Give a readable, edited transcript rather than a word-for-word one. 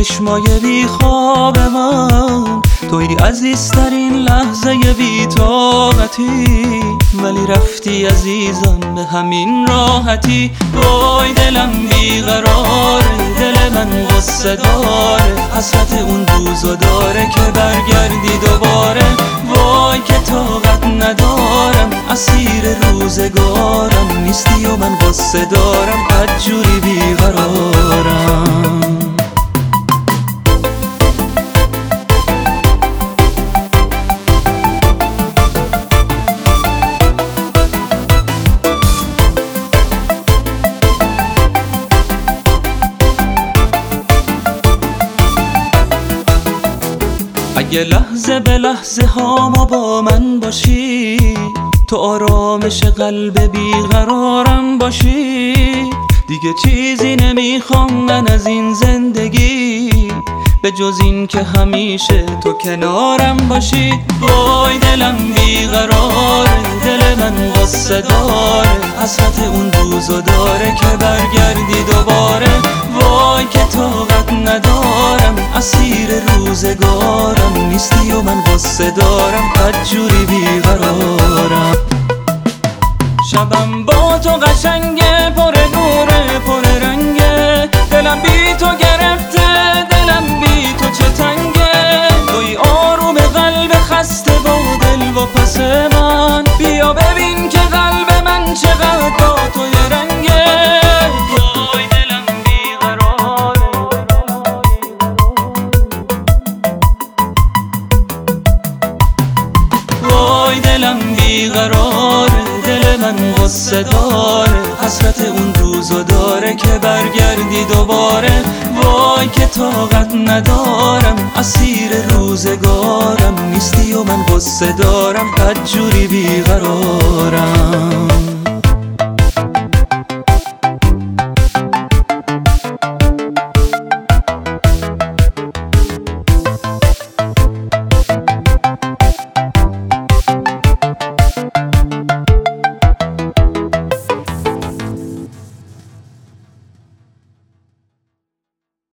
چشمای بی خواب من، توی عزیزترین لحظه بی طاقتی، ولی رفتی عزیزم به همین راحتی. وای دلم بیقراره، دل من غصه داره، حسرت اون روزا داره که برگردی دوباره. وای که طاقت ندارم، اسیر روزگارم نیستی و من غصه دارم، بدجوری بیقرارم. اگه لحظه به لحظه هامو با من باشی، تو آرامش قلب بیقرارم باشی، دیگه چیزی نمیخوام من از این زندگی به جز این که همیشه تو کنارم باشی. وای دلم بیقراره، دل من غصه داره، حسرت اون روزو داره که برگردی دوباره. وای که طاقت ندارم، اسیر روزگارم نیستی و من غصه دارم، بدجوری بیقرارم. شبم با تو قشنگه، پر نوره پر رنگه، دلم بی تو گرفته، دلم بی تو چه تنگه. توی آروم قلب خسته با دل و پس من، بیا ببین که قلب من چقدر با تو یه رنگه. وای دلم بیقراره، وای دلم بیقراره، دل من غصه داره، حسرت اون روزو داره که برگردی دوباره. وای که طاقت ندارم، اسیر روزگارم نیستی و من غصه دارم، بدجوری بیقرارم.